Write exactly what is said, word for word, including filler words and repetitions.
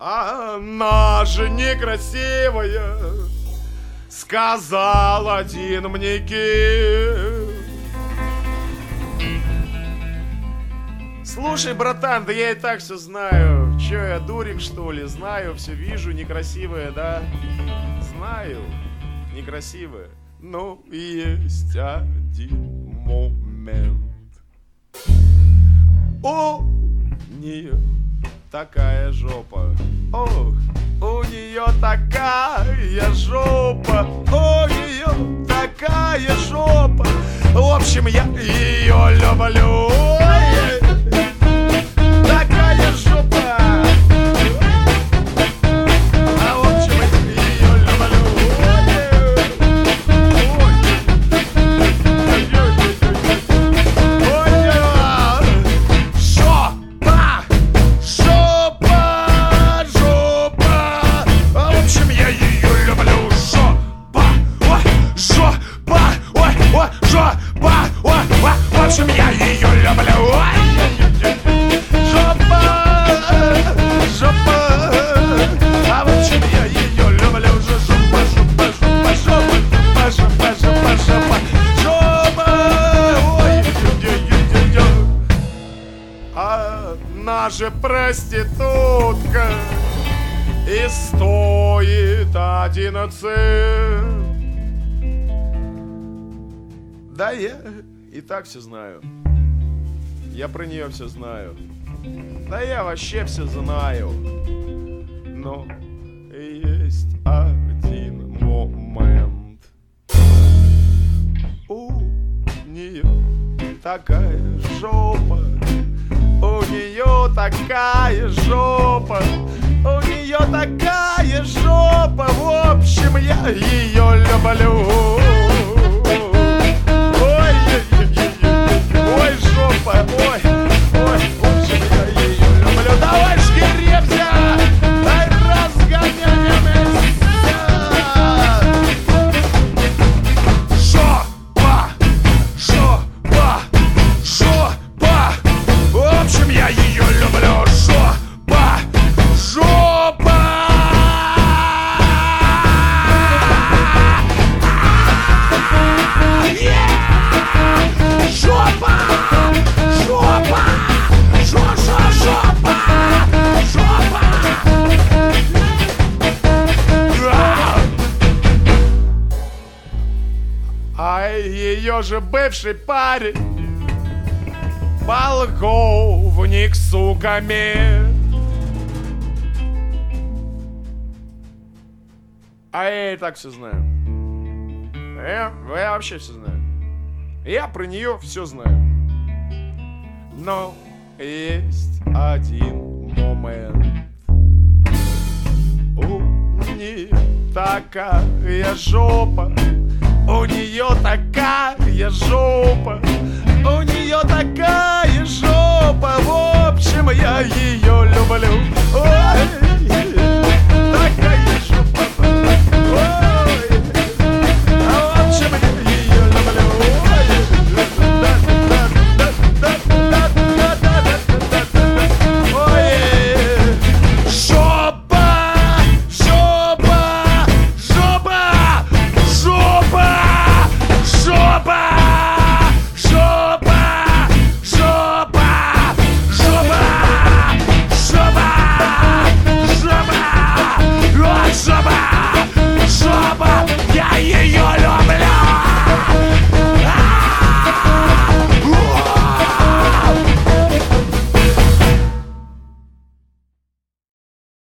Она же некрасивая, сказал один мне кит. Слушай, братан, да я и так все знаю. Че, я дурик, что ли? Знаю, все вижу, некрасивая, да? Знаю, некрасивая. Но есть один момент. У нее такая жопа. Ох, у нее такая жопа. У нее такая жопа. В общем, я ее люблю. Такая жопа. А в общем, я ее люблю. Жопа, жопа, жопа. А в общем, я ее люблю. Жопа, ой, жопа, ой, ой, жопа, ой, ой. В общем, я ее люблю. Жопа, жопа. А в общем, я ее люблю. Жопа, жопа, жопа, жопа, жопа, жопа, жопа, жопа. Ой, ой-ой-ой-ой. Она же проститутка и стоит одиннадцать. Да, я и так все знаю. Я про нее все знаю. Да я вообще все знаю. Но есть один момент. У нее такая жопа. У нее такая жопа. У нее такая жопа. В общем, я ее люблю. Ой, ой, жопа, ой, ой, в общем, я ее люблю. Давай, шкеребся, дай разгоняемся. Жопа, жопа, жопа. В общем, я ее люблю. Жопа, жопа. Жопа, жопа, жопа, жопа, жопа. А ее же бывший парень полковник, сука, мент. А я и так все знаю. Я, я вообще все знаю. Я про нее все знаю. Но есть один момент. У нее такая жопа. У нее такая жопа. У нее такая жопа. В общем, я ее люблю. Ой,